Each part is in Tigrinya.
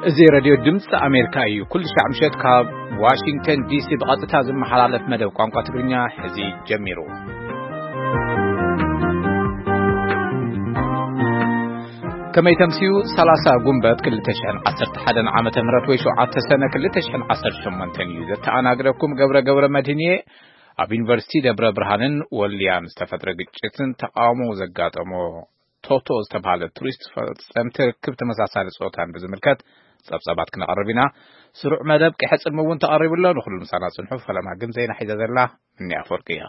زي راديو دمس أمريكاي كل شعب مشت كاب واشنطن دي سي بقطع زم محلات مدى وقانقا تقرنيا حزي جميرو كما يتمسيو 30 قنبات كل تشحن 11 عام تمرت ويشو عات سنة كل تشحن 10 شمانتن يوزت أنا أقرأكم قبرة مدينية أب يونيفرسيتي دبر برهانن والليان استفتر قجتن تقامو زقات أمو توتو استبهالة توريست سنتر كبت مساسال صوتان بزملكات صبصبات كنا قربنا سرع مدب كحص المون تقرب الله نخل المسانا صنحف فلما قم زينا حيزة الله مني أفرقيها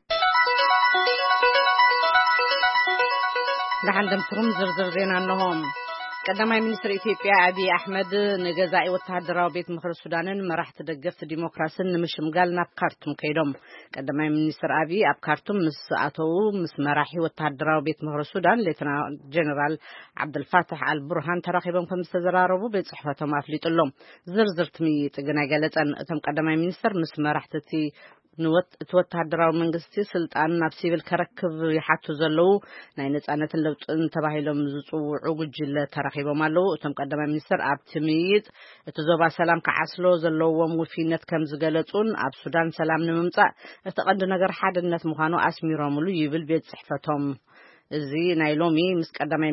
لعندهم ترم زرزر زينا أنهم قدما منستر إثيوبيا أبي أحمد نجزائي وتهدروا بيت مخر السودان ما راح تدقف ديمقراطية مش مقالنا بكارتم كيدهم قدما منستر أبي أبكارتم مس مراحي وتهدروا بيت مخر السودان لتنا جنرال عبد الفاتح البرهان تراخيبهم كمستزراربو بيت صحفتهم أفليت لهم زرزرت مي تجنا قالت أن تم قدما منستر مس مراح تتي توتهدراو መንግስቲ ስልጣን ናብ ሲቪል ከረክብ ይሓቱ ዘለው ናይ ነጻነትን ለውጥን ተባሂሎም ዝጽውዑ ጉጅለ ተራኺቦም ኣለው እቶም ቀዳማይ ሚኒስትር ኣብ ትምይጥ እቲ ዞባ ሰላም ከዓስሎ ዘለዎም ውፊነት ከም ዝገለጹን ኣብ ሱዳን ሰላም ንምምጻእ እቲ ቀንዲ ነገር ሓድነት ምዃኑ ኣስሚሮምሉ ይብል ቤት ጽሕፈቶም እዚ ናይ ሎሚ ምስ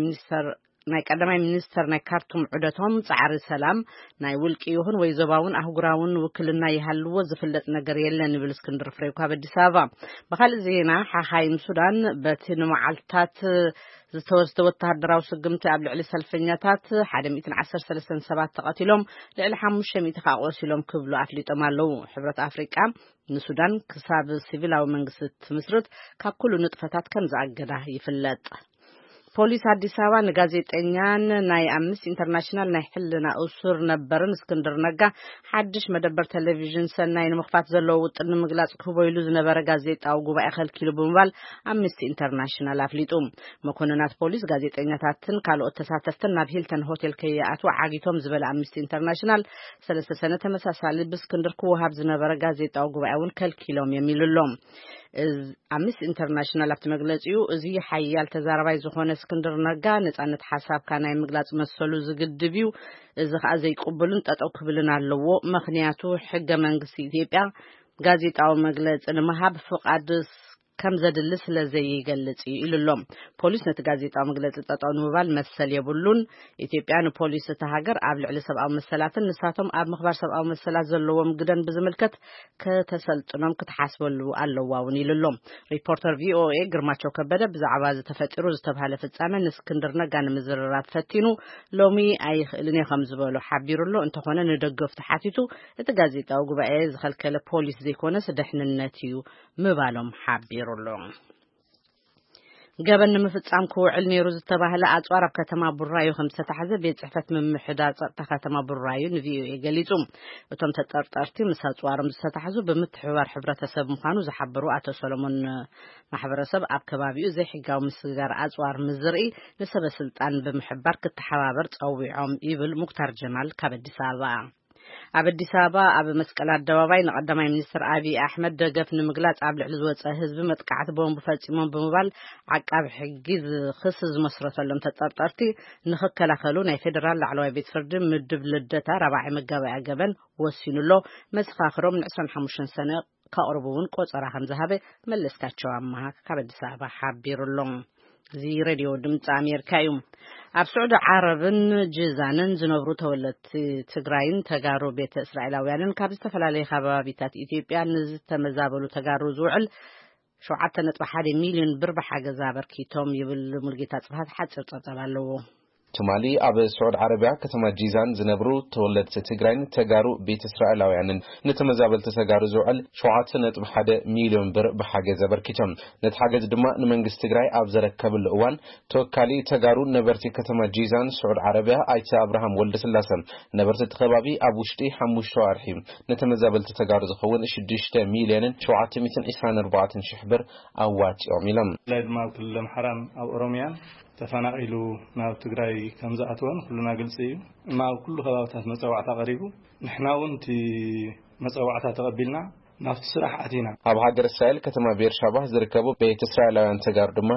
ቀዳማይ ሚኒስተር ናይ ካርቱም ዑደቶም ጻዕሪ ሰላም ናይ ውልቂ ይሁን ወይ ዞባውን አህጉራውን ውክልና ይሃልዎ ዝፍለጥ ነገር የለን ይብል እስክንድር ፍሬው ካብ አዲስ አበባ በኻልእ ዜና ሓኻይም ሱዳን በቲ ንመዓልታት ዝተወሰደ ወተሃደራዊ ስግምቲ ኣብ ልዕሊ ሰልፈኛታት 113 ሰባት ተቐቲሎም ልዕሊ 500 ካቆሲሎም ክብሉ ኣፍሊጦም ኣለው ሕብረት አፍሪቃ ንሱዳን ክሳብ ሲቪላዊ መንግስቲ ትምስርት ካብ ኩሉ ንጥፈታት ከም ዝኣገዳ ይፍለጥ ፖሊስ አዲስ አበባ ንጋዜጠኛን ናይ አምስት ኢንተርናሽናል ናይ ሕልና ኡሱር ነበርን እስክንድር ነጋ ሓድሽ መደበር ቴሌቪዥን ሰናይ ንምኽፋት ዘለዎ ውጥን ምግላጽ ክቦይሉ ዝነበረ ጋዜጣው ጉባኤ ከልኪሉ ብምባል አምስት ኢንተርናሽናል አፍሊጡ መኮንናት ፖሊስ ጋዜጠኛታትን ካልኦት ተሳተፍትን ናብ ሂልተን ሆቴል ከይኣቱ ዓጊቶም ዝበለ አምስት ኢንተርናሽናል 3 ሰነ ተመሳሳሊ ብስክንድር ክወሃብ ዝነበረ ጋዜጣው ጉባኤውን ከልኪሎም የሚሉሎም አምስት ኢንተርናሽናል ኣብቲ መግለጺኡ እዚ ሓያል ተዛራባይ ዝኾነ እስክንድር ነጋ ነጻነት ሓሳብ ካናይ ምግላጽ መሰሉ ዝግድብዩ እዚ ኸ ዘይቅበሉን ጠጠው ክብልን ኣለዎ ምኽንያቱ ሕገ መንግስቲ ኢትዮጵያ ጋዜጣዊ መግለጽ ንምሃብ ፍቃድ ከም ዘድሊ ስለዘይ ይገልጽ ኢሉሎም ፖሊስ ነቲ ጋዜጣዊ መግለጽ ጠጠው ንምባል መሰል የብሉን ኢትዮጵያን ፖሊስ ተሃገር ኣብ ልዕሊ ሰብኣዊ መሰላትን ንሳቶም ኣብ ምኽባር ሰብኣዊ መሰላት ዘለዎም ግደን ብዝምልከት ከተሰልጥኖም ክትሓስበሉ ኣለዋውን ኢሉሎም ሪፖርተር ቪኦኤ ግርማቸው ከበደ ብዛዕባ ዝተፈጠሩ ዝተባሃለ ፍጻመ ንስክንድር ነጋ ንምዝርራት ፈቲኑ ሎሚ ኣይኽእልን ከም ዝበሉ ሓቢሩሎ እንተኾነ ንደገፍቱ ሓቲቱ እቲ ጋዜጣዊ ጉባኤ ዝኸልከለ ፖሊስ ዘይኮነስ ድሕንነት እዩ ምባሎም ሓቢሩ ገበን ምፍጻም ክውዕል ነይሩ ዝተባሃለ ኣጽዋር ኣብ ከተማ ቡራዩ ከም ዝተታሕዘ ቤት ጽሕፈት ምምሕዳር ጸጥታ ከተማ ቡራዩ ንቪኦኤ ገሊጹ እቶም ተጠርጣርቲ ምስ ኣጽዋሮም ዝተታሕዙ ብምትሕብባር ሕብረተሰብ ምዃኑ ዝሓበሩ ኣቶ ሰሎሞን ማሕበረሰብ ኣብ ከባቢኡ ዘይሕጋዊ ምስጋር ኣጽዋር ምዝርኢ ንሰበ ስልጣን ብምሕባር ክትሓባበር ጸዊዖም ይብል ሙክታር ጀማል ካብ አዲስ አበባ ኣብ አዲስ አበባ ኣብ መስቀል አደባባይ ንቀዳማይ ሚኒስትር አቢ አሕመድ ደገፍ ንምግላጽ ኣብ ልዕሊ ዝወጸ ህዝቢ መጥቃዕቲ ቦምብ ፈጺሞም ብምባል ዓቃብ ሕጊ ክስ ዝመስረተሎም ተጠርጣርቲ ንኽከላኸሉ ናይ ፌደራል ላዕለዋይ ቤት ፍርዲ ምድብ ልደታ 4 መጋባእያ ገበን ወሲኑሎ መስኻኽሮም ን25 ሰነ ካቕርቡውን ቆጸራ ከም ዝሃበ መለስካቸው ኣማሃ ካብ አዲስ አበባ ሓቢሩሎም زي راديو دمت أمريكا يوم ኣብ سعود عربን ጅዛንን ዝነብሩ ተወለድቲ ትግራይን ተጋሩ ቤተ እስራኤላውያንን ካብ ዝተፈላለዩ ከባቢታት ኢትዮጵያ ንዝተመዛበሉ ተጋሩ ዝውዕል 7.1 ሚሊዮን ብር ብሓገዝ ኣበርኪቶም ይብል ሙልጌታ ጽፋት ሓጭር ጸብጻብ ኣለዎ ቱማሊ ኣብ سعود عربያ ከተማ ጂዛን ዝነብሩ ተወለድቲ ትግራይን ተጋሩ ቤተ እስራኤላውያንን ንተመዛበልቲ ተጋሩ ዝውዕል 7.1 ሚሊዮን ብር ብሓገዝ ኣበርኪቶም ነቲ ሓገዝ ድማ ንመንግስቲ ትግራይ ኣብ ዘረከብሉ እዋን ተወካሊ ተጋሩ ነበርቲ ከተማ ጂዛን سعود عربያ ኣይተ አብርሃም ወልደስላሰ ነበርቲ ተኸባቢ ኣብ ውሽጢ 5 ወርሒ ንተመዛበልቲ ተጋሩ ዝኸውን 6 ሚሊዮን 724 ሺህ ብር ኣዋጪኦም ኢሎም ለድማ ክልል ሓራም ኣብ ኦሮሚያ ተፈናቂሉ ናብ ትግራይ ከም ዝኣትወን ኩሉና ግልጽ እዩ ናብ ኩሉ ከባቢታት መጸዋዕታ ቀሪቡ ንሕና እውን እቲ መጸዋዕታ ተቀቢልና ናፍቲ ስራሕ ኣቲና ኣብ ሃገር እስራኤል ከተማ ቤርሻባ ዝርከቡ ቤት እስራኤላውያን ተጋሩ ድማ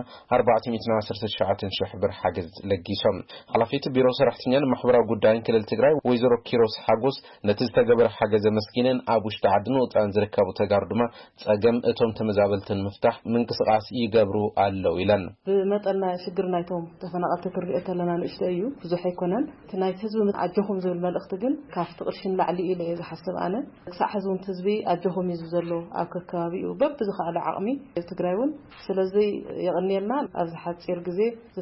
419,000 ብር ሓገዝ ለጊሶም ሓላፊት ቢሮ ሰራሕተኛን ማሕበራዊ ጉዳይን ክልል ትግራይ ወይዘሮ ኪሮስ ሓጎስ ነቲ ዝተገበረ ሓገዝ መስኪነን ኣብ ውሽጢ ዓድን ወፃእን ዝርከቡ ተጋሩ ድማ ጸገም እቶም ተመዛበልትን ምፍታሕ ምንቅስቃስ ይገብሩ ኣለው ኢለን ብመጠና ሽግር ናይቶም ተፈናቀልቲ ክሪኦ ከለና ንእሽቶ እዩ ብዙሕ ኣይኮነን ናይ ህዝቢ ኣጆኹም ዝብል መልእኽቲ ግን ካብቲ ቅርሽን ላዕሊ ኢለ ዝሓስብ ኣነ ክሳዕ ህዝቢ ህዝቢ ኣጆኹም ይዙ ዘሎ ኣብ ከባቢኡ በብዝኻለ ዓቕሚ ትግራይውን ስለዚ የቕኒልና ኣብ ዝሓጽር ግዜ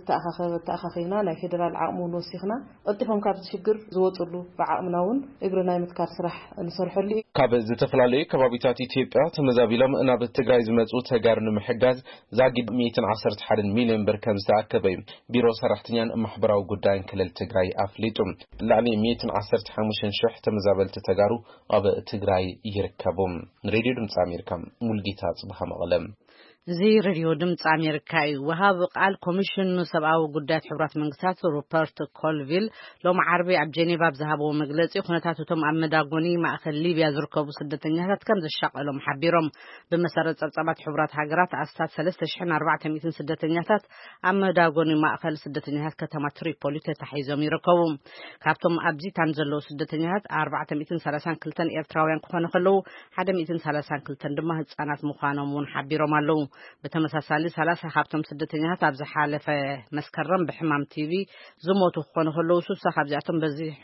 ዝተኣኻኺና ናይ ፌደራል ዓቕሙን ወሲኽና ቀልጢፎም ካብ ሽግር ዝወፅሉ ብዓቕምናውን እግርናይ ምትካል ስራሕ እንሰርሐሉ ካብ ዝተፈላለዩ ከባቢታት ኢትዮጵያ ተመዛቢሎም ናብ ትግራይ ዝመጹ ተጋሩ ንምሕጋዝ ዛጊድ 111 ሚልዮን ብር ከም ዝተኣከበ ቢሮ ሰራሕተኛን ማሕበራዊ ጉዳይን ክልል ትግራይ ኣፍሊጡ ላዕሊ 115,000 ተመዛበልቲ ተጋሩ ኣብ ትግራይ ይርከቡ ሬዲዮ ድምጽ አሜሪካ ሙልጌታ ጽባህ መቀለም زي راديو دمت أمريكا وهاب قال كوميشن سبعة وجودات حبرات منقسات روبرت كولفيل لو معربي عب جنيفا بذهبوا مجلسي خناتاتو تم أمداغوني مع ليبيا زركبوا سدتنيات كم ذا الشق لهم حبيرهم بمسارة صبات حبرات هاجرات أستاذ 3,400 سدتنيات أمداغوني مع سدتنيات كتما تريبولي تحيزهم يركبوا كابتم أبزي تنزلوا سدتنيات 430 كلتن إيرتراويان كخوان خلو 130 كلتن دمها أنات مخانمون حبيرهم علو بتمساسالي 3 حابتم سدتنيات أبز حالة مسكرم بحمام تيفي زموتو خونه خلو سوسا خبزاتهم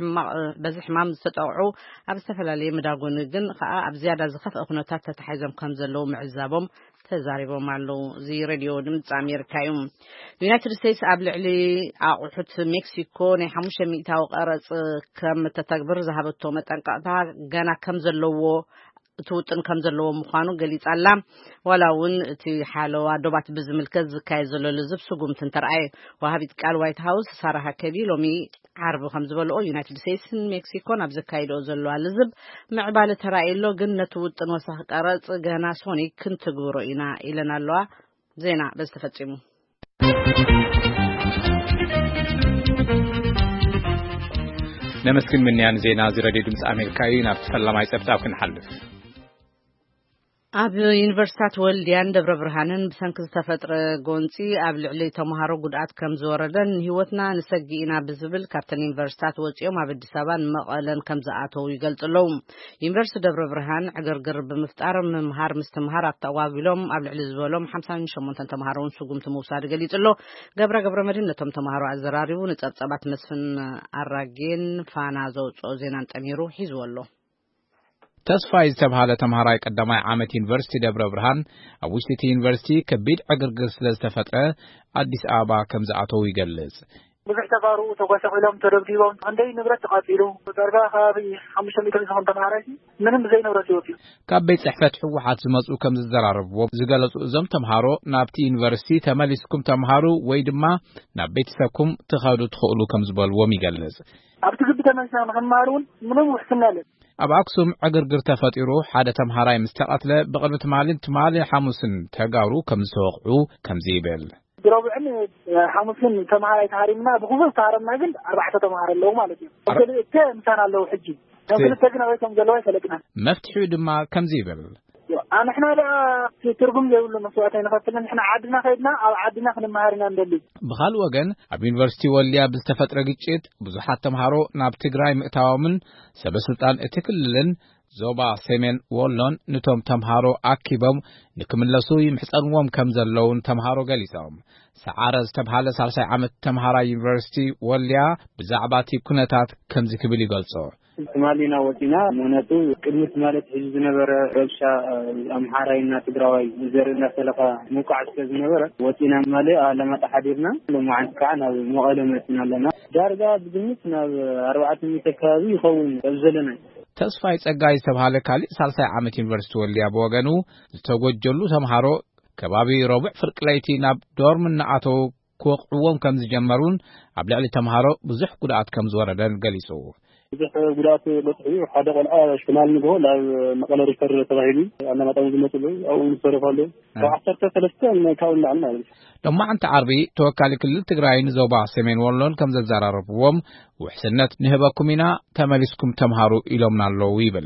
بزي حمام ستوعو أبز تفلالي مداغون جن أبزيادة زخف أخنوتات تتحيزم كمزلو معزابهم تزاربوا معلو زي راديو دمت أمريكايوم يونايتد ستيتس قبل علي أوحد مكسيكو نحموش ميتاو قرص كم تتكبر ذهبتو متنقطع جانا كمزلو توتن كم زلوا مخانو قليت علام ولاون تي حالوا دوبات بزملكز كايزلو لزب سقوم تنترعي وهابيت قال وايت هاوس صارها كبير ومي عربو خمس بلو يونايتد ستيتس مكسيكو نبز كايدو زلوا لزب معبالة ترائيلو قلنا توتن وصح قرص قانا سوني كنت قبرو إنا إلنا اللوا زينا بس تفتشمو نمسكن من يعني زينا زي راديو دمس أمريكاي نفتح ما يسبتاو كنحلف أب يونيفرسيتات ولديان دبر برهانن بسنكز تفتر قونسي أب لعلي تمهارو قدعات كم زوردن هيوتنا نسجينا بزبل كابتن يونيفرسيتات وجيوم عبد السبان مقالن كم زعاتو يقلت لهم يونيفرسيتات دبر برهان عقرقر بمفتار ممهار مستمهار التوابلهم أب لعلي زبولهم 58 تمهارون سقوم تموسار قليت له قبر مدينة تمهارو عزراري ونتطبات مسفن الراجين فانازو زينان تميرو حيزو الله تسفايز تبهاله تمهراي قدماي عامت يونيفرسيتي دبر برهان او وشتي يونيفرسيتي كبيد عقرقر ስለተፈጥረ አዲስ አበባ ከምዛአተው ይገልጽ ብዙሕ ተጋሩ ተጓሰሎም ተደብዲቦም አንደይ ንብረት ተቃጢሉ ዳርጋ ከባቢ 500 ዝሆን ተማሃራይ ምንም ዘይ ንብረት ይወጡ ካብ ቤት ጽሕፈት ሕወሓት ዝመጹ ከም ዝዘራረብዎ ዝገለጹ እዞም ተምሃሮ ናብቲ ዩኒቨርሲቲ ተመሊስኩም ተምሃሩ ወይ ድማ ናብ ቤተሰብኩም ትኸዱ ትኽእሉ ከም ዝበልዎም ይገልጽ ኣብቲ ግቢ ተመልስና ንኽንመሃሩን ምንም ውሕስና የለን ኣብ አክሱም ዕግርግር ተፈጢሩ ሓደ ተምሃራይ ምስተቀትለ ብቅድሚ ትማሊ ሓሙስን ተጋሩ ከም ዝተወቅዑ ከም ዝይብል ድሮብዕን ሓሙስን ተምሃራይ ታሪምና ብኹሉ ታረምና ግን 4 ተምሃር ኣለዉ ማለት እዩ ክልተ ምሳና ኣለዉ ሕጂ ክልተ ግን ኣብቶም ዘለዋ ይፈለጥና መፍትሑ ድማ ከም ዝይብል نحن لا ترجم يقول مسؤولين نفتنا نحن عدنا خدنا أو عدنا خدنا مهارنا ندلي بخال وجن أب يونيفرسيتي وليا بستفترة جيت بزحات تمهارو ناب تجراي متعاون سبسلطان اتكللن زوبا سيمن وولون نتوم تمهارو أكيبهم نكملسو يمحصنوهم كم زلون تمهارو جالسهم سعارز تبهاله سالسي عمت تمهارا يونيفرسيتي وليا بزعباتي كنتات كم زكبلي قلصو مالينا وتنا مناتو كلمة مالت حزب نبرة ربشة أمحارينا تدراوي زرنا سلقة مقعد كذا نبرة وتنا مالي لما تحديرنا لما عن كعنا مقالمتنا لنا جارجا بجنتنا 400 كابي يخون أبزلنا تسفاي ጸጋይ ተባለ ካሊ ሳልሳይ ዓመት ዩኒቨርሲቲ ወልያ በወገኑ ዝተጎጀሉ ተምሃሮ ከባቢ ረቡዕ ፍርቅ ለይቲ ናብ ዶርም እናኣተው ክወቅዕዎም ከም ዝጀመሩን ኣብ ልዕሊ ተምሃሮ ብዙሕ ጉድኣት ከም ዝወረደን ገሊጹ ብዙሕ ጉድኣት በፅሑ ሓደ ቆልዓ ሽማል ንጎ ናብ መቐለ ሪፈር ተባሂሉ ኣነ መጣው ዝመፅሉ ኣብኡ ዝሰርፋሉ ካብ 13 ካብ ንላዕሊ ማለት እዩ لما عربي توكل كل تجراين زوبا سمين ولون كم زراربوم وحسنت نهبكمنا تملسكم تمهارو إلومنا اللويبل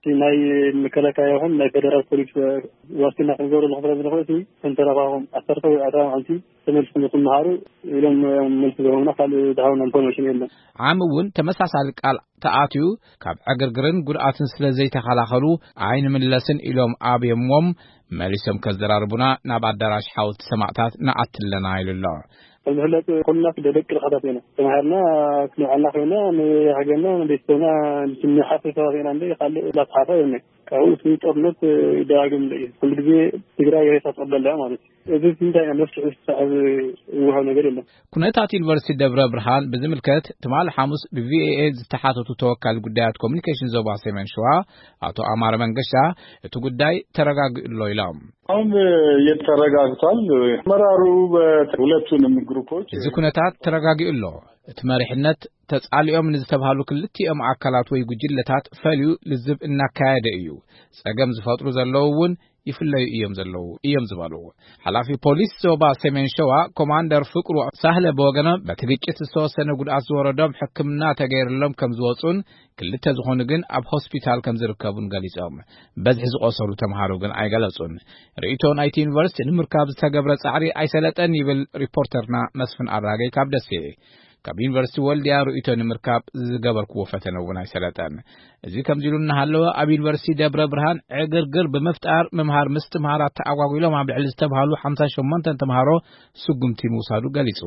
ናይ መከላከያ ይኹን ናይ ፌደራል ፖሊስ ዋስትና ክንገብሩ ዝኽእል ዝኽእልቲ እንተረኻኹም 10 ወይ 14 ተመልስኩም ትመሃሩ ኢሎም መልስ ዝህቡና ካልእ ዝሃቡና ኢንፎርሜሽን የለን። ዓም እውን ተመሳሳሊ ቃል ተኣትዩ ካብ ዕግርግርን ጉድኣትን ስለ ዘይተኸላኸሉ ኣይንምለስን ኢሎም ኣብየሞም መሊሶም ከዘራርቡና ናብ ኣዳራሽ ሓወልቲ ሰማዕታት ንኣትለና ኢሉሎ المحلات كلنا في دلك الخطابين تمهرنا كنا خينا حاجنا بيستنا نسمي حافظ غير عندي خلي لا صحافه يعني كون في طبلت داعم كل جزء تجرى يتصدى لا مالك إذا أنت نفس الصعب وهو نقول له كنت يونيفرسيتي دبر برهان بزملكت تمال حامس بVAA تحاتو توكل قدات كوميونيكيشن زوبا سيمن شوا أتو أمار منقشة تو قداي ترقاق اللويلام هم يترقاقتال مرارو بولتون جروبوች እዚ ኩነታት ተረጋጊኡ ኣሎ እቲ መሪሕነት ተጻልዮም ንዝተባሃሉ ክልቲኦም አካላት ወይ ጉጅለታት ፈልዩ ልዝብ እናካየደ እዩ ጸገም ዝፈጥሩ ዘለውን ይፍለዩ እዮም ዝባሉ ሐላፊ ፖሊስ ዞባ ሰሜን ሸዋ ኮማንደር ፍቅሩ ሳህለ በወገነ በትግጭት ዝተወሰነ ጉድኣት ዝወረዶም ሕክምና ተገይርሎም ከም ዝወጹን ክልተ ዝኾኑ ግን ኣብ ሆስፒታል ከም ዝርከቡን ገሊጾም በዝሒ ዝቆሰሉ ተምሃሮ ግን ኣይገለጹን ሪኢቶን አይቲ ዩኒቨርሲቲ ንምርካብ ዝተገብረ ጻዕሪ ኣይሰለጠን ይብል ሪፖርተርና መስፍን አራገይ ካብ ደሴ ካብ ዩኒቨርሲቲ ወልዲያ ሪኢቶን ንምርካብ ዝገበርክዎ ፈተነ እውን ኣይሰለጠን እዚ ከምዚሉና ሃለወ ኣብ ዩኒቨርሲቲ ደብረ ብርሃን ዕግርግር በመፍጣር መምሃር ምስትምሃራት ተኣጓጉሎም ኣብ ልዕሊ ዝተባሃሉ 58 ተምሃሮ ስጉምቲ ምውሳዱ ገሊጹ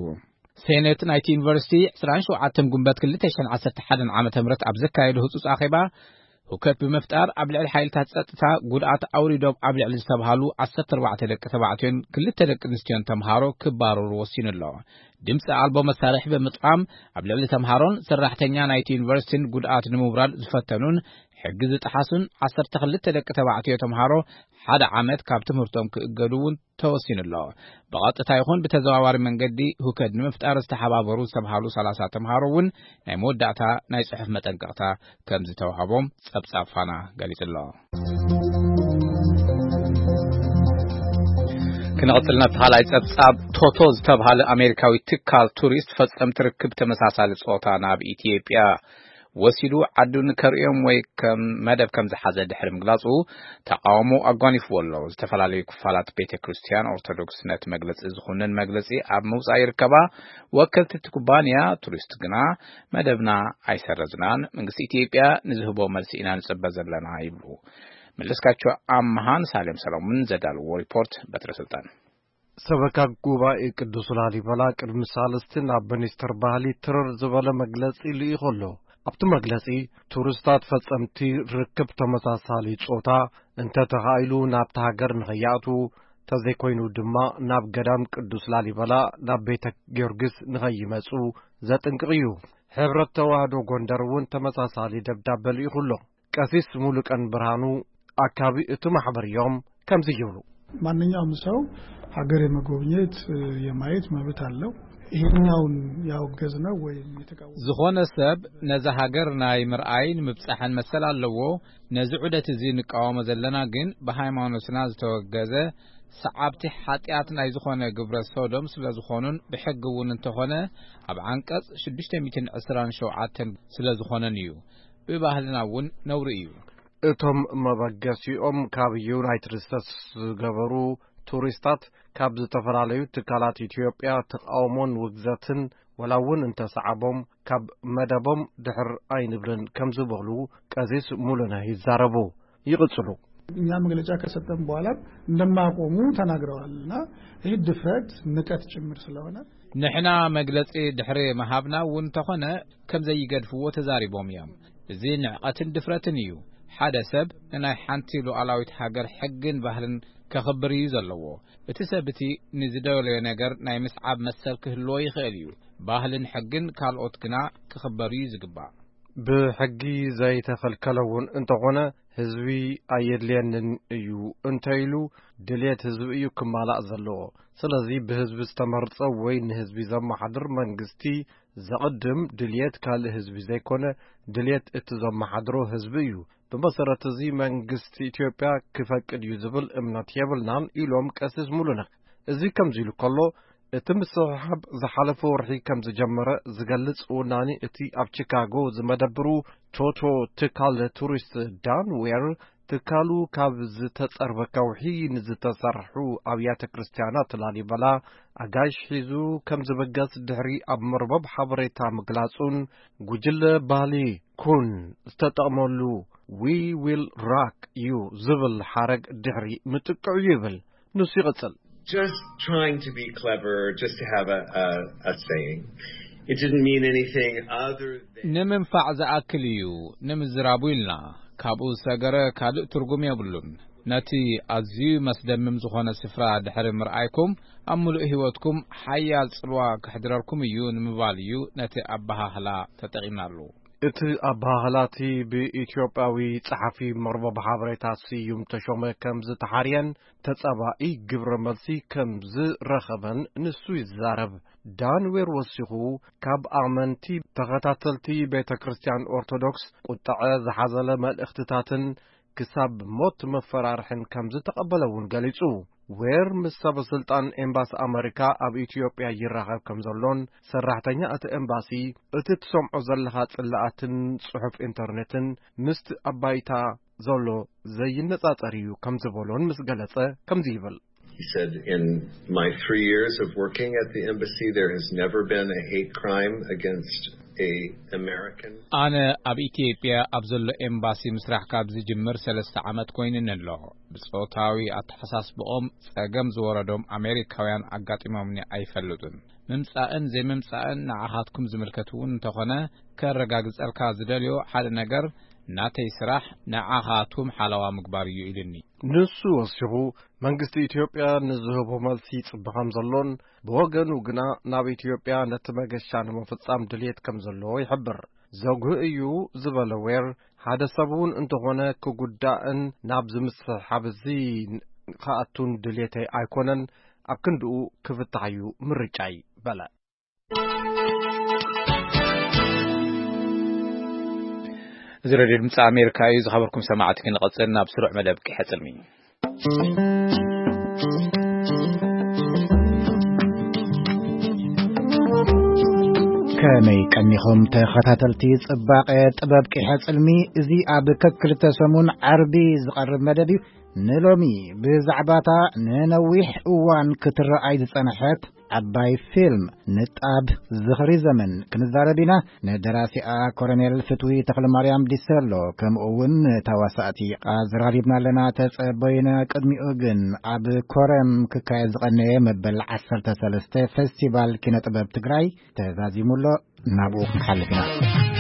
ሴኔት ናይቲ ዩኒቨርሲቲ 27 ጉንበት 2011 ዓመተ ምህረት ኣብ ዘካየደ ህጹጽ ኣኼባ ሁከት በመፍጣር ኣብ ልዕሊ ሓይልታት ጸጥታ ጉድኣት ኣውሪዶም ኣብ ልዕሊ ዝተባሃሉ 14 ደቂ ተባዕትዮን 2 ደቂ ኣንስትዮን ተምሃሮ ክባረሩ ወሲኑሎ ድምጽ ኣልቦ መሳርሒ በመጥቃም ኣብ ልዕሊ ተምሃሮን ሰራሕተኛ ናይቲ ዩኒቨርሲቲን ጉድኣት ንምውራድ ዝፈተኑን ሕጊ ዝጥሓሱን 12 ደቂ ተባዕትዮ ተምሃሮ ሓደ ዓመት ካብ ትምህርቶም ክእገዱውን ተወሲኑሎ በቀጥታ ይኹን በተዘዋዋሪ መንገዲ ሁከት ንምፍጣር ዝተሓባበሩ ዝተባሃሉ 30 ተምሃሮውን ናይ መወዳእታ ናይ ጽሑፍ መጠንቀቕታ ከም ዝተዋሃቦም ጸብጻብ ፋና ገሊጹሎ كنقتلنا تهالاي ጸብጻብ ቶቶ ዝተባሃለ አሜሪካዊ ትካል ቱሪስት ፈጸም ትርክብ ተመሳሳሊ ጾታ ናብ ኢትዮጵያ ወሲዱ ዓዱን ከርዮም ወይ ከም መደብ ከም ዝሓዘ ድሕሪ ምግላጹ ተቃውሞ አጓኒፍዎሎ ዝተፈላለዩ ክፋላት ቤተክርስቲያን ኦርቶዶክስነት መግለጽ ዝኹንን መግለጺ ኣብ መውጻኢ ይርከባ ወከልቲ ኩባንያ ቱሪስት ግና መደብና ኣይሰረዝናን መንግስቲ ኢትዮጵያ ንዝህቦ መልሲ ኢና ንጽበ ዘለና ይብሉ መለስካቸው አማሃን ሳሌም ሰሎሞን ዘዳልዎ ሪፖርት በትረስልጣን ሰበካ ጉባኤ ቅዱስ ላሊበላ ቅድሚ ሳልስትን ኣብ ሚኒስትር ባህሊ ትርር ዝበለ መግለጺ ልኢኾሎ ኣብቲ መግለጺ ቱሪስታት ፈጸምቲ ርክብ ተመሳሳሊ ጾታ እንተ ተኻኢሉ ናብቲ ሃገር ንኸይኣቱ ተዘይኮይኑ ድማ ናብ ገዳም ቅዱስ ላሊበላ ናብ ቤተ ጊዮርጊስ ንኸይመጹ ዘጥንቅቕ እዩ ሕብረት ተዋህዶ ጎንደር እውን ተመሳሳሊ ደብዳቤ ልኢኹሎ ቀሲስ ሙሉቀን ብርሃኑ አካባቢ እቱ ማህበርዮም ከም ዝይብሉ ማንኛውም ሰው ሀገር የመጎብኘት የማየት መብት አለው ይሄኛውን ያወገዝነው ወይ የተቃወመ ዝኾነ ሰብ ነዛ ሀገር ናይ ምርአይን ምብጻሕን መሰል ኣለዎ ነዚ ዑደት እዚ ንቃወመ ዘለና ግን በሃይማኖትና ዝተወገዘ ሰዓብቲ ኃጢአት ናይ ዝኾነ ግብረ ሶዶም ስለ ዝኾኑን ብሕግ እውን እንተኾነ ኣብ አንቀጽ 627 ስለ ዝኾነን እዩ ብባህልና እውን ነውሪ እዩ እቶም መበገሲኦም ካብ ዩናይትድ ስቴትስ ዝገበሩ ቱሪስታት ካብ ዝተፈላለዩ ትካላት ኢትዮጵያ ተቃውሞን ውግዘትን ወላውን እንተሰዓቦም ካብ መደቦም ድሕር ኣይንብልን ከም ዝበሉ ቀሲስ ሙሉነ ይዛረቡ ይቅጽሉ እኛ መግለጫ ከሰጠን በኋላ እንደማቆሙ ተናግረዋልና ይህ ድፍረት ንቀት ጭምር ስለሆነ ንሕና መግለጺ ድሕሪ መሃብና እውን ተኾነ ከም ዘይገድፍዎ ተዛሪቦም እዮም እዚ ንዕቀትን ድፍረትን እዩ ሓደ ሰብ ናይ ሓንቲ ሉዓላዊት ሃገር ሕግን ባህልን ከኽብር እዩ ዘለዎ እቲ ሰብቲ ንዝደለዮ ነገር ናይ ምስዓብ መሰል ክህልዎ ይኽእል እዩ ባህልን ሕግን ካልኦት ግና ክኽበር እዩ ዝግባእ ብሕጊ ዘይተኸልከለውን እንተኾነ ህዝቢ ኣየድልየንን እዩ እንተኢሉ ድልየት ህዝቢ እዩ ክማላእ ዘለዎ ስለዚ ብህዝቢ ዝተመርጸ ወይ ንህዝቢ ዘመሓድር መንግስቲ ዘቕድም ድልየት ካልእ ህዝቢ ዘይኮነ ድልየት እቲ ዘመሓድሮ ህዝቢ እዩ በመሰረት እዚ መንግስቲ ኢትዮጵያ ክፈቅድ እዩ ዝብል እምነት የብልናን ኢሎም ቀሲስ ሙሉነ እዚ ከምዚሉ ከሎ እትምስሐብ ዘሐለፈ ወርሒ ከም ዝጀመረ ዝገልጽ ውናኒ እቲ ኣብ ቺካጎ ዝመደብሩ ቶቶ ትካል ቱሪስት ዳን ዌር ትካሉ ካብ ዝተጸርበ ከውሒ ንዝተሰርሑ ኣብያተ ክርስቲያናት ላሊበላ ኣጋይሽ ሒዙ ከም ዝበገስ ድሕሪ ኣብ መርበብ ሓበሬታ ምግላጹን ጉጅለ ባህሊ ኩን ዝተጠቕመሉ ዊ ዊል ራክ ዩ ዝብል ሓረግ ድሕሪ ምጥቅዑ ይብል ንሱ ይቕጽል just trying to be clever just to have a saying it didn't mean anything other than ንምንፋዕ ዝኣክል እዩ ንምዝራቡ ኢልና ካብኡ ሰገረ ካልእ ትርጉም የብሉን ነቲ ኣዝዩ መስደምም ዝኾነ ስፍራ ድሕሪ ምርኣይኩም ኣብ ሙሉእ ህይወትኩም ሓያል ጽልዋ ክሕድረርኩም እዩ ንምባል እዩ ነቲ ኣባሃህላ ተጠቒምናሉ እቲ ኣባሃህላቲ ብኢትዮጵያዊ ጸሓፊ መርበብ ሓበሬታ ስዩም ተሾመ ከም ዝተሓርየን ተጸባኢ ግብረ መልሲ ከም ዝረኸበን ንሱ ይዛረብ ዳን ዌር ወሲኹ ካብ ኣመንቲ ተኸታተልቲ ቤተ ክርስቲያን ኦርቶዶክስ ቁጥዐ ዝሓዘለ መልእኽትታትን ክሳብ ሞት መፈራርሕን ከም ዝተቐበለውን ገሊጹ ዌር ምስ ሰበስልጣን ኤምባሲ ኣሜሪካ ኣብ ኢትዮጵያ ይራኸብ ከም ዘሎን ሰራሕተኛ እቲ ኤምባሲ እቲ ትሰምዖ ዘለኻ ጽላኣትን ጽሑፍ ኢንተርኔትን ምስቲ ኣባይታ ዘሎ ዘይነጻጸር እዩ ከም ዝበሎን ምስ ገለጸ ከምዚ ይብል He said, in my 3 years of working at the embassy, there has never been a hate crime against a American. ኣነ ኣብ ኢትዮጵያ ኣብ ዘሎ ኤምባሲ ምስራሕ ካብ ዝጅምር 3 ዓመት ኮይነን ኣሎ ብጾታዊ ኣተሓሳስቦኦም ጸገም ዝወረዶም ኣሜሪካውያን ኣጋጢሞምኒ ኣይፈልጡን ምምጻእን ዘይምምጻእን ንዓኻትኩም ዝምልከቱን እንተኾነ ከረጋግጸልካ ዝደልዮ ሓደ ነገር ናተይ ስራሕ ንዓኻቱም ሓለዋ ምግባር እዩ ኢልኒ ንሱ ወሲኹ መንግስቲ ኢትዮጵያ ንዝህቦ መልሲ ጽብኸም ዘሎን ብወገኑ ግና ናብ ኢትዮጵያ ነቲ መገሻ ንምፍጻም ድልየት ከም ዘለዎ ይሕብር ዘጉህ እዩ ዝበለ ዌር ሓደ ሰብውን እንተኾነ ክጉዳእን ናብ ዝምስሓብ እዚ ከኣቱን ድልየተይ ኣይኮነን ኣብ ክንድኡ ክፍታሕዩ ምርጫይ በለ ዝረድዩ ድምፂ ኣሜሪካ እዩ ዝኸበርኩም ሰማዕቲ ክንቐጽል ናብ ስሩዕ መደብ ክሕጽልሚ ከመይ ቀኒኹም ተኸታተልቲ ጽባቐ ጥበብ ቂሕጽልሚ እዚ ኣብ ክልተ ሰሙን ዓርቢ ዝቐርብ መደብ እዩ ንሎሚ ብዛዕባታ ንነዊሕ እዋን ክትረኣይ ዝጸንሐት ዓባይ ፊልም ንጣብ ዝኽሪ ዘመን ክንዛረብ ኢና ንደራሲኣ ኮሎኔል ፍትዊ ተክለማርያም ዲሰሎ ከምኡውን ተዋሳእቲ ዝራሪብና ኣለና ተጸበይነ ቅድሚኡ ግን ኣብ ኮረም ክካየድ ዝቐነየ መበል 13 ፌስቲቫል ኪነ ጥበብ ትግራይ ተዛዚሙሎ ናብኡ ክንሓልፍ ኢና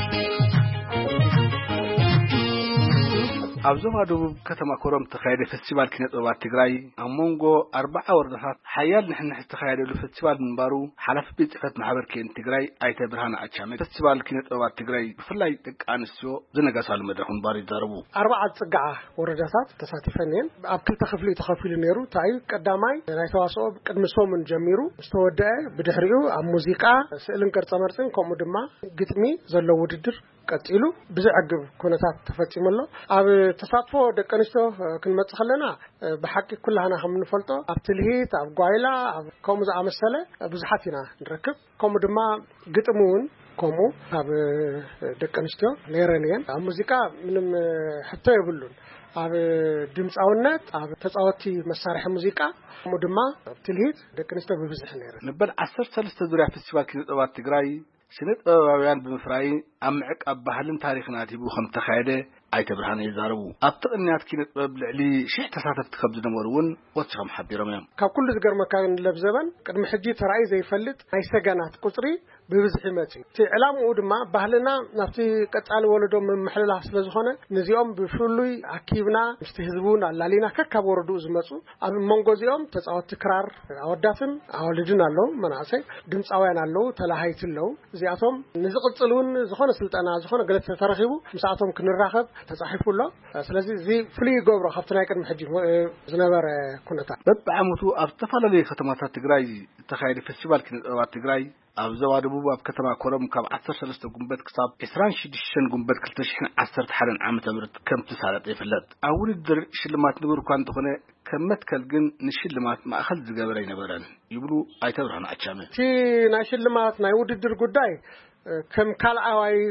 ኣብ ዞባ ደቡብ ከተማ ኮረም ተኻየደ ፌስቲቫል ኪነ ጥበባት ትግራይ ኣብ መንጎ 40 ወረዳታት ሓያል ንሕንሕ ተኻየደሉ ፌስቲቫል ምንባሩ ሓላፊ ቤት ጽሕፈት ማሕበር ኬን ትግራይ ኣይተ ብርሃን አቻመ ፌስቲቫል ኪነ ጥበባት ትግራይ ብፍላይ ደቂ ኣንስትዮ ዝነጋሳሉ መድረኽ ምንባሩ ይዛረቡ 40 ጽግዓ ወረዳታት ተሳቲፈን ኣብ ክልተ ክፍሊ ተኸፊሉ ነይሩ ታይ ቀዳማይ ናይ ተዋስኦ ቅድሚ ሶምን ጀሚሩ ዝተወደአ ብድሕሪኡ ኣብ ሙዚቃ ስእልን ቅርጸ መርጽን ከምኡ ድማ ግጥሚ ዘሎ ውድድር ቀጥሉ ብዝዕግብ ኩነታት ተፈጺሙሎ ኣብ ተሳትፎ ደቂ ኣንስትዮ ክንመጽ ኸለና ብሓቂ ኩላህና ከም ንፈልጦ ኣብ ትልሂት ኣብ ጓይላ ኣብ ከምኡ ዝኣመሰለ ብዙሓት ኢና ንረክብ ከምኡ ድማ ግጥሙን ከምኡ ኣብ ደቂ ኣንስትዮ ነይረን እየን ኣብ ሙዚቃ ምንም ሕቶ የብሉን ኣብ ድምጻውነት ኣብ ተጻወቲ መሳርሒ ሙዚቃ ከምኡ ድማ ኣብ ትልሂት ደቂ ኣንስትዮ ብብዝሕ ነይረን ንበል 13 ዙርያ ፌስቲቫል ኪነ ጥበባት ትግራይ ስነ ጥበባውያን ብምፍራይ ኣብ ምዕቃብ ባህልን ታሪኽን ኣቲቡ ከም ተኻየደ ኣይተ ብርሃን ይዛረቡ ኣብ ተቕንያት ኪነ ጥበብ ልዕሊ 1000 ተሳተፍቲ ከም ዝነበሩውን ወሲኾም ሓቢሮም እዮም ካብ ኩሉ ዝገርመካ ለብዘበን ቅድሚ ሕጂ ተራእይ ዘይፈልጥ ናይ ሰገናት ቁጽሪ ብብዝሕ ይመጽ እቲ ዕላምኡ ድማ ባህልና ናብቲ ቀጻሊ ወለዶ ምምሕልላፍ ስለ ዝኾነ ነዚኦም ብፍሉይ ኣኪብና ምስቲ ህዝቡን ኣላሊና ከካብ ወረዱ ዝመጹ ኣብ መንጎዚኦም ተጻወቲ ክራር ኣወዳትን ኣወልድን ኣለዉ መናእሰይ ድምጻውያን ኣለዉ ተላሃይት ኣለዉ እዚኣቶም ንዝቕጽሉን ዝኾነ ስልጠና ዝኾነ ገለተ ተረኺቡ ምስኣቶም ክንራኸብ ተጻሒፉሎ ስለዚ እዚ ፍሉይ ገብሮ ካብቲ ናይ ቅድሚ ሕጂ ዝነበረ ኩነታት በብዓመቱ ኣብ ዝተፈላለዩ ከተማታት ትግራይ ተኻየደ ፌስቲቫል ኪነ ጥበባት ትግራይ أبزوا دبوب بكتما كورم كاب 13 جنبت كتاب 26 جنبت كلتشحن 11 عام تمرت كم تسالت يفلت أول الدر شلمات نقول كان تخونه كمت كالجن نشلمات ما أخذ زجاجري نبران يقولوا أيتبرهن أشامه تي نشلمات نايود الدر قداي كم كال عواي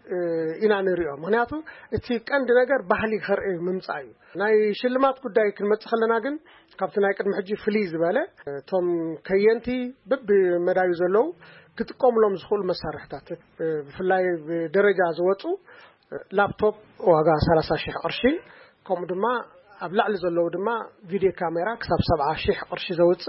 إنا نريهم هنياتو اتيك عند نجار بحلي خرق ممسعي ناي شلمات قداي كلمة خلنا جن كابتن هيك المحجي فليز باله توم كينتي بب مدايو زلو كتقوم لهم زخول مسارحتات بفلاي بدرجة زوتو لابتوب وغا 30,000 قرشي كم دما أبلع لزلو دما فيديو كاميرا كسب 7,000 قرشي زوتس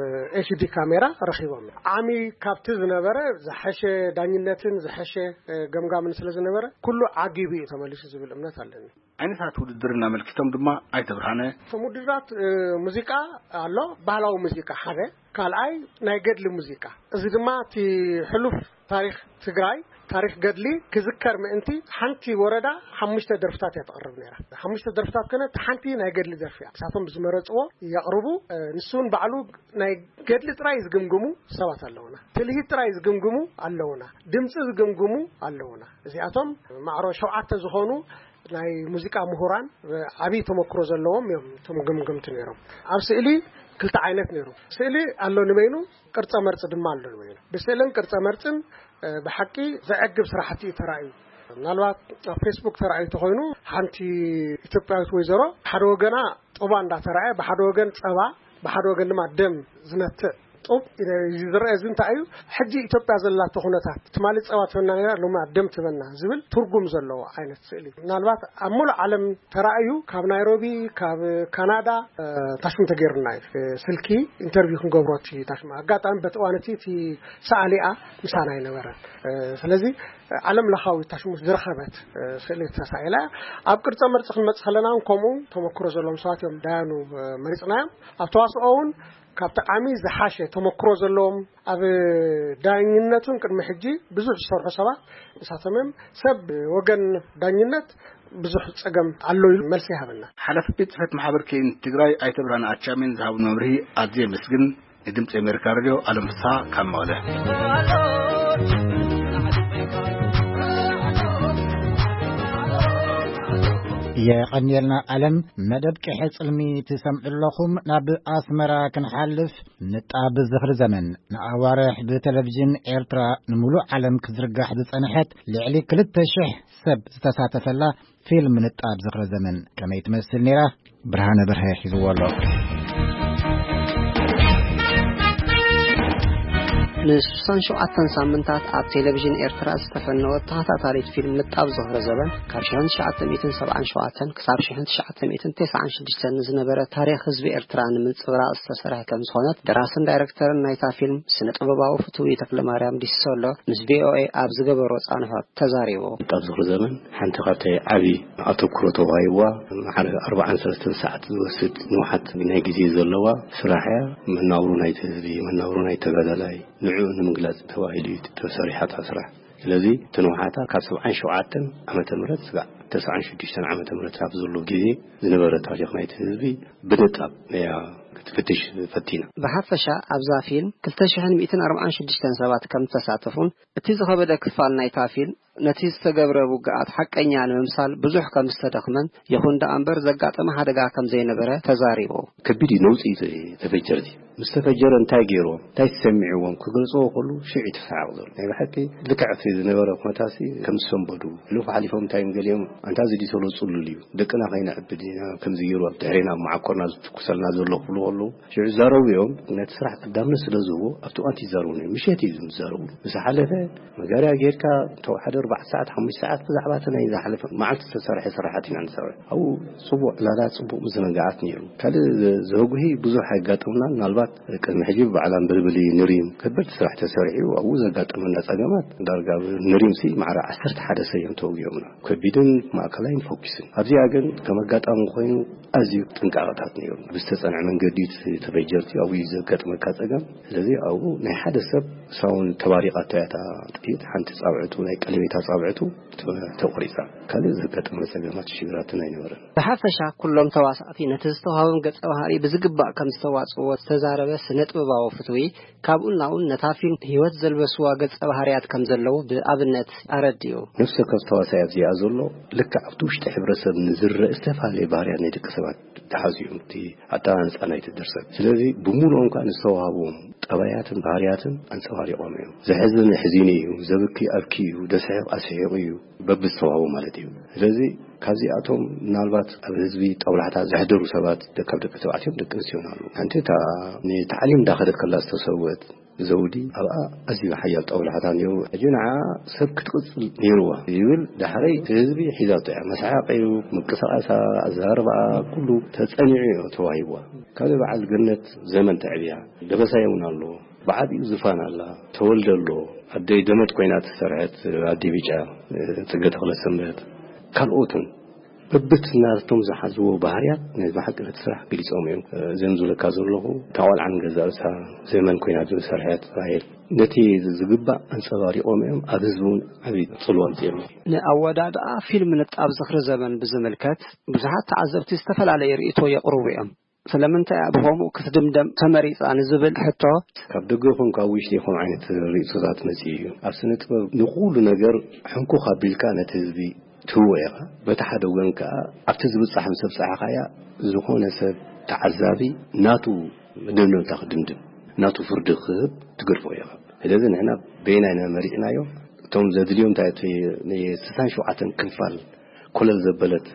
HD كاميرا رخيبهم عامي كابتز نبرة زحشة دانينتن زحشة جمجام نسلز نبرة كله عجيبي تمليش زبل أمنات علينا أنا ساعات ودرنا ملكتهم دما أيتبرهنه فمدرات موسيقى الله بعلاو موسيقى هذا قال أي نايجد لموسيقى إذا دما تي حلف تاريخ تجراي تاريخ قدلي كذكر ما أنتي حنتي وردا حمشت درفتات يتقرب نيرة حمشت درفتات كانت حنتي نايجد لي درفيا ساعتهم بزمرت أو يقربوا نسون بعلو نايجد لي ترايز جمجمو سوات اللونا تلهي ترايز جمجمو اللونا دمسز جمجمو اللونا زياتهم معرو شوعات تزخونو ناي موسيقى مهوران عبي تمكرو زلهم يوم تمجمجم تنيرهم عبسيلي كلتا عينات نيرو سيلي اللو نبينو كرتا مرص دمال نبينو بسيلن كرتا مرصن بحقي زعجب صراحتي تراي نالوات فيسبوك تراي تخوينو حنتي ኢትዮጵያዊት ወይዘሮ ሓደ ወገና ጦባ እንዳተራየ በሓደ ወገን ጸባ በሓደ ወገን ድማ ደም ዝነተ طب يزرع زين تايو حجي إثيوبيا زلات تخونتها تمالي صوات فنان غير لما دم تبنا زبل ترجم زلوا عينة سئلي نالبات أمول عالم ترايو كاب نيروبي كاب كندا تشم تغيرنا في سلكي انترفيو كن غبرتي تشم اغاطام بتوانتي تي ساليا مساناي نبره ስለዚህ ዓለም ለኻዊ ታሽሙስ ዝረኸበት ስእለት ተሳኢላ ኣብ ቅርጻ መርጽኽ መጽኸለናን ከምኡ ተመክሮ ዘሎም ሰዋት እዮም ዳያኑ መሪጽናዮም ኣብ ተዋስኦውን ካብ ተቃሚ ዝሓሸ ተመክሮ ዘሎም ኣብ ዳኝነቱን ቅድሚ ሕጂ ብዙሕ ዝሰርሑ ሰባት ንሳቶምም ሰብ ወገን ዳኝነት ብዙሕ ጸገም ኣሎ ኢሉ መልሲ ይሃበና ሓላፊ ቤት ጽሕፈት ማሕበር ኬን ትግራይ ኣይተብራና ኣቻሜን ዝሃቡ መምርሂ ኣዝየ መስግን የድምፂ ኣሜሪካ ሬድዮ ዓለም ፍስሓ ካብ መቐለ የቀንየልና ዓለም መደብ ቅሕጽልሚ ትሰምዕለኹም ናብ ኣስመራ ክንሓልፍ ንጣብ ዝኽሪ ዘመን ንኣዋርሕ ብቴሌቪዥን ኤርትራ ንሙሉእ ዓለም ክዝርጋሕ ዝጸንሐት ልዕሊ 2,000 ሰብ ዝተሳተፈላ ፊልም ንጣብ ዝኽሪ ዘመን ከመይ ትመስል ነይራ ብርሃነ በርሀ ሒዝዎ ኣሎ ل67 ሳምንታት ኣብ ቴሌቪዥን ኤርትራ ዝተፈነወት ተኸታታሊት ፊልም ንጣብ ዝኽሪ ዘመን ካብ 1977 ክሳብ 1996 ዝነበረ ታሪኽ ህዝቢ ኤርትራ ንምንጽብራቕ ዝተሰርሐ ከም ዝኾነት ደራስን ዳይሬክተርን ናይታ ፊልም ስነ-ጥበባዊ ፍቱው ተክለማርያም ዲሶሎ ምስ ቪኦኤ ኣብ ዝገበሮ ጻንሖት ተዛሪቦ ንጣብ ዝኽሪ ዘመን ሓንቲ ካብቲ ዓቢ ኣተኩሮ ተዋሂዋ 43 ሰዓት ዝወስድ ንውሓት ናይ ግዜ ዘለዋ ስራሕ እያ መናብሩ ናይቲ ህዝቢ መናብሩ ናይ ተጋዳላይ ንዑን ምግላጽ ተዋሂሉ ተሰሪሓት ስራሕ ስለዚ ተንውሓታ ካብ 77 ዓመተ ምህረት ስጋዕ 96 ዓመተ ምህረት ኣብ ዘሎ ግዜ ዝነበረ ታሪኽ ናይቲ ህዝቢ ብንጣብ ያ ክትፍትሽ ፈቲና ብሓፈሻ ኣብዛ ፊልም 2146 ሰባት ከም ተሳተፉን እቲ ዝኸበደ ክፋል ናይታ ፊልም ነቲ ዝተገብረ ውግኣት ሓቀኛ ንምምሳል ብዙሕ ከም ዝተደኽመን ይኹን ዳ እምበር ዘጋጠመ ሓደጋ ከም ዘይነበረ ተዛሪቦ ከቢድ ነውፂ ተፈጀርቲ مستفجر انتاي غيرو تاي سمعوهم كغلصو كله شيء تفاعل اي بحكي لكعت نبره متاسي كم سنبدو لو حليفهم تايم غليهم انت زدي سولو صلوليو دقنا غينا عبدينا كم زيرو تعرينا معكرنا كسلنا زلو كله شي زارو يوم نتسرح قدامنا سلازو افتو انتي زاروني مشيتي زارو بس حلفه مغاريا غيركا توحد 4 ساعات 5 ساعات بزعباتنا اذا حلف ما عاد تسرح صراحتي عن سوي او صبو لا صبو مزنقات نيرو كل زوجي بزو حاجاتنا نالبا كان حجيب على بربلي نريم كبرت سرح تسرعي وأوزع قطمنا صجمات درجة نريم سي مع 10 حدث يوم توجيهنا كبيدن مع كلاين فوكسين هذه أجن كما قطم خوين أزيو تنقعتني يوم بستسأل عن جديد تفجرتي أو إذا قطم كاتجم الذي أو نحد السب سون تواريقات تأتي حنت صابعته ناي كلمة صابعته تقريبا كله إذا قطم صجمات شجراتنا ينورن بحفشة كلهم تواصل في نتستوهم قط أوهاري بزقبا كم استواص وتزار ዝተዛረበ ስነ-ጥበባዊ ፍትዊ ካብኡን ናኡን ነታ ፊልም ህይወት ዘልበስዋ ገጸ ባህርያት ከም ዘለው ብኣብነት ኣረድዩ ነፍሰ ከስተዋሳያት እዚኣ ዘሎ ልክዕ ኣብቲ ውሽጢ ሕብረተሰብ ንዝረአ ዝተፈላለየ ባህርያት ናይ ደቂ ሰባት ተሓዚኦም እቲ ኣጠናንፃ ናይቲ ድርሰት ስለዚ ብሙሉኦም ከዓ ንዝተዋሃቦም ጠባያትን ባህርያትን ኣንፀባሪቖም እዮም ዘሕዝን ሕዚኒ እዩ ዘብኪ ኣብኪ እዩ ደስሕቕ ኣስሒቕ እዩ በብዝተዋሃቦ ማለት እዩ ስለዚ ካብዚኣቶም ምናልባት ኣብ ህዝቢ ጠውላሕታ ዘሕደሩ ሰባት ካብ ደቂ ተባዕትዮን ደቂ ኣንስትዮን ኣለዉ ሓንቲ እታ ንታዕሊም እንዳኸደት ከላ ዝተሰወት ዘውዲ ኣብኣ ኣዝዩ ሓያል ጠውላሕታ ነይሩ ሕጂ ንዓ ሰብ ክትቅፅል ነይሩዋ ይብል ዳሕረይ ህዝቢ ሒዛቶ እያ መስሓቅ እዩ ምንቅስቓሳ ኣዘራርባ ኩሉ ተፀኒዑ ተዋሂብዋ ካብዚ በዓል ገነት ዘመን ተዕብያ ደበሳይ እውን ኣሎ ብዓብዩ ዝፋን ኣላ ተወልደ ኣሎ ኣደይ ደመት ኮይና ትሰርሐት ኣደይ ቢጫ ፅገ ተኽለሰንበት ካልኦትን በብት ናቶም ዝሓዝዎ ባህርያት ንዝሓቂ ክትስራሕ ገሊፆም እዮም ዘምዙለካ ዘለኹ ታቆልዓን ገዛእሳ ዘመን ኮይና ዝሰርሐት ራሄል ነቲ ዝግባእ አንጸባሪቖም እዮም ኣብ ህዝቡን ዓብይ ጽልዋ እዮም ንኣወዳድኣ ፊልም ንጣብ ዝኽሪ ዘመን ብዝምልከት ብዙሓት ተዓዘብቲ ዝተፈላለየ ርእይቶ የቕርቡ እዮም ስለምንታይ ኣብኸምኡ ክትድምደም ተመሪፃ ንዝብል ሕቶ ካብ ደገኹም ካብ ውሽጢ ይኹም ዓይነት ርእይቶታት መፅኡ እዩ ኣብ ስነ ጥበብ ንኩሉ ነገር ሕንኩኽ ኣቢልካ ነቲ ህዝቢ ትወይኻ በታ ሓደ ወገን ከዓ ኣብቲ ዝብፃሕ ምስ በፅሓኻያ ዝኾነ ሰብ ተዓዛቢ ናቱ ምድምታ ክድምድም ናቱ ፍርዲ ክህብ ትገርፎ ኢኻ ስለዚ ንሕና በይናይና መሪፅናዮ እቶም ዘድልዮም ታይቲ ን67 ክንፋል ኮለል ዘበለት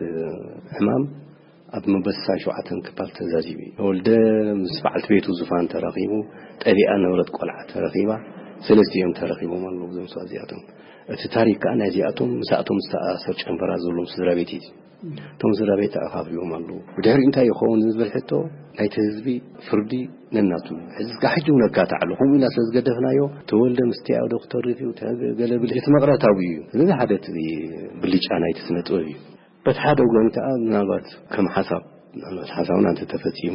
ሕማም ኣብ መበስ 67 ክፋል ተዛዚቡ ወልደ ምስ በዓልቲ ቤቱ ዝፋን ተረኺቡ ጠቢኣ ንብረት ቆልዓ ተረኺባ ሰለስቲኦም ተረኺቦም ኣለዉ ዞም እዚኣቶም እቲ ታሪክ ከዓ ናይ እዚኣቶም ምስኣቶም ዝተኣሰር ጨንበራ ዘሎም ስድራቤት እዩ እቶም ስድራቤት ተኣኻፊቦም ኣለዉ ብድሕሪ እንታይ ይኸውን ዝብል ሕቶ ናይቲ ህዝቢ ፍርዲ ነናቱ ሕዝካ ሕጂ እውነካ ተዓሉ ከምኡ ኢልና ስለዝገደፍናዮ ተወልደ ምስቲያ ዶክተር ሪፊው ተገለብል እቲ መቕረታዊ እዩ ስለዚ ሓደ ብልጫ ናይቲ ስነ ጥበብ እዩ በቲ ሓደ ወገን ከዓ ምናልባት ከም ሓሳብ ሓሳብና እንተ ተፈፂሙ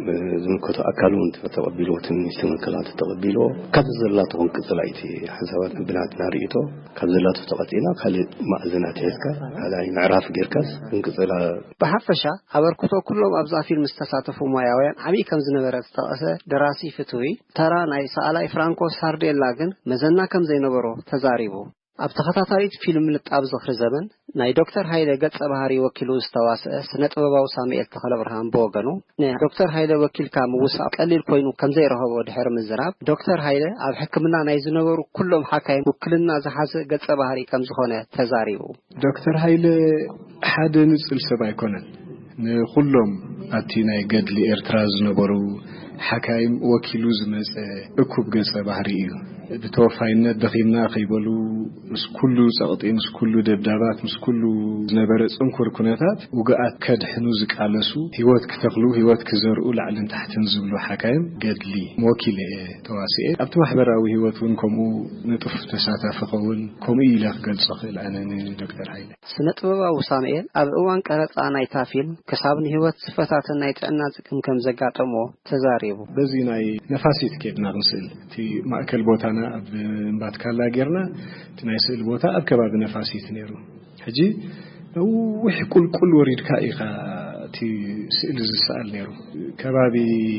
ዝምልከቶ ኣካሉን ተቐቢሎ ትንሽ ተመልከላት ተቐቢሎ ካብ ዘላቶ ክንቅፅላይቲ ሓሳባት ብናትና ርእይቶ ካብ ዘላቶ ተቐፂና ካልእ ማእዘናት ሒዝካ ካልኣይ ምዕራፍ ጌርካስ ክንቅፅላ ብሓፈሻ ኣበርክቶ ኩሎም ኣብዛ ፊልም ዝተሳተፉ ሞያውያን ዓብይ ከም ዝነበረ ዝተጠቐሰ ደራሲ ፍትዊ ተራ ናይ ሰኣላይ ፍራንኮ ሳርዴላ ግን መዘና ከም ዘይነበሮ ተዛሪቡ ኣብ ተኸታታሊት ፊልም ንጣብ ዝኽሪ ዘመን ናይ ዶክተር ሃይለ ገጸ ባህሪ ወኪሉ ዝተዋስአ ስነ ጥበባዊ ሳሙኤል ተኽለ ብርሃን ብወገኑ ዶክተር ሃይለ ወኪልካ ምውሳእ ቀሊል ኮይኑ ከም ዘይረኸቦ ድሕሪ ምዝራብ ዶክተር ሃይለ ኣብ ሕክምና ናይ ዝነበሩ ኩሎም ሓካይም ውክልና ዝሓዘ ገጸ ባህሪ ከም ዝኾነ ተዛሪቡ ዶክተር ሃይለ ሓደ ንጽል ሰብ ኣይኮነን ንኩሎም ኣብቲ ናይ ገድሊ ኤርትራ ዝነበሩ ሓካይም ወኪሉ ዝመፀ እኩብ ገጸ ባህሪ እዩ ብተወፋይነት ደኺምና ከይበሉ ምስ ኩሉ ጸቕጢ ምስ ኩሉ ደብዳባት ምስ ኩሉ ዝነበረ ጽንኩር ኩነታት ውግኣት ከድሕኑ ዝቃለሱ ህይወት ክተኽሉ ህይወት ክዘርኡ ላዕልን ታሕትን ዝብሉ ሓካይም ገድሊ ወኪል ተዋሲኤ ኣብቲ ማሕበራዊ ህይወት እውን ከምኡ ንጡፍ ተሳታፊ ኸውን ከምኡ ኢለ ክገልጾ ክእል ኣነ ንዶክተር ሃይለ ስነ ጥበባዊ ሳሙኤል ኣብ እዋን ቀረፃ ናይታ ፊልም ክሳብ ንህይወት ስፈታትን ናይ ጥዕና ጽቅም ከም ዘጋጠሞ ተዛሪቡ በዚ ናይ ነፋሲት ከድና ክንስእል እቲ ማእከል ቦታና ኣብ እምባትካላ ጌርና እቲ ናይ ስእል ቦታ ኣብ ከባቢ ነፋሲት ነይሩ ሕጂ ነዊሕ ቁልቁል ወሪድካ ኢኻ እቲ ስእል ዝሰኣል ነይሩ ከባቢ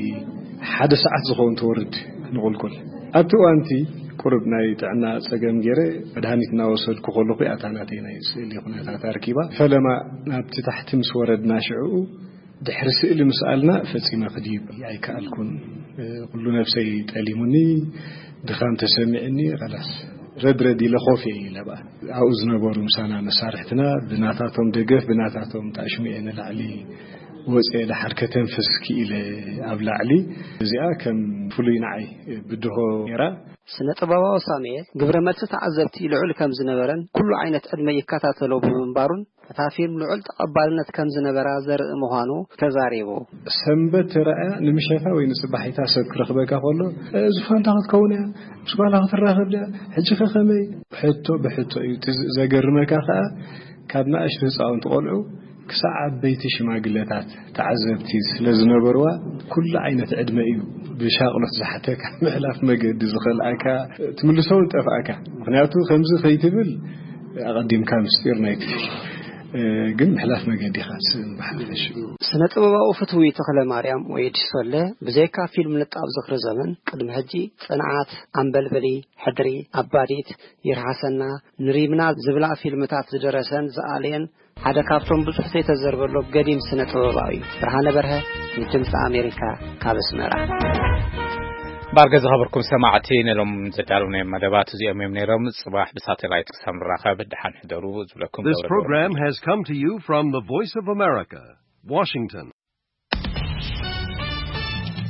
ሓደ ሰዓት ዝኸውን ተወርድ ንቁልቁል ኣብቲ እዋንቲ ቁርብ ናይ ጥዕና ፀገም ገይረ መድሃኒት እናወሰድኩ ከለኹ ኣታናተይ ናይ ስእሊ ኩነታት ኣርኪባ ፈለማ ናብቲ ታሕቲ ምስ ወረድና ሽዑ ድሕሪ ስእሊ ምስኣልና ፈፂመ ክዲብ ኣይከኣልኩን ኩሉ ነፍሰይ ጠሊሙኒ ድኻም ተሰሚዕኒ خلاص ረድረድ ኢለ ኾፍ ኢለ በኣ ኣብኡ ዝነበሩ ምሳና መሳርሕትና ብናታቶም ደገፍ ብናታቶም ታሽሚዕ ንላዕሊ ወፅአ ለሓድ ከተንፍስ ክኢለ ኣብ ላዕሊ እዚኣ ከም ፍሉይ ንዓይ ብድሆ ነራ ስነ ጥበባዊ ሳሙኤል ግብረ መልሲ ተዓዘብቲ ልዑል ከም ዝነበረን ኩሉ ዓይነት ዕድመ ይከታተሎ ብምንባሩን እታ ፊልም ልዑል ተቐባልነት ከም ዝነበራ ዘርኢ ምዃኑ ተዛሪቡ ሰንበት ረኣያ ንምሸታ ወይ ንጽባሒታ ሰብ ክረኽበካ ከሎ ዝፋንታ ክትከውን እያ ምስ ጓላ ክትራኸብ ዳ ሕጂ ከመይ ብሕቶ እዩ ዘገርመካ ከዓ ካብ ንኣሽቱ ህፃውንቲ ቆልዑ ክሳብ ዓበይቲ ሽማግለታት ተዓዘብቲ ስለዝነበርዋ ኩሉ ዓይነት ዕድመ እዩ ብሻቅሎት ዝሓተካ ምሕላፍ መገዲ ዝኽእልካ ትምልሶ ጠፋእካ ምክንያቱ ከምዚ ከይትብል ኣቐዲምካ ምስጢር ናይቲ ግን محلاف መገዲ ኻስ محلش ስነ ጥበባዊ ፍትዊ ተክለ ማርያም ወይድሶለ በዘይካ ፊልም ንጣብ ዝኽሪ ዘመን ቅድም ሕጂ ጽንዓት አንበልበሊ ሕድሪ አባዲት ይርሐሰና ንሪምና ዝብላ ፊልምታት ዝደረሰን ዘአልየን ሓደ ካብቶም ብዙሕ ተዘርበሎ ገዲም ስነ ጥበባዊ ብርሃነ በርሀ ድምፂ አሜሪካ ካብ አስመራ ባርገ ዝኸበርኩም ሰማዕቲ ነሎም ዘዳሉና መደባት እዚኦም ነይሮም ጽባሕ ብሳተላይት ሰምራኸብ ድሓን ሕደሩ ዝብለኩም This program has come to you from the Voice of America, Washington.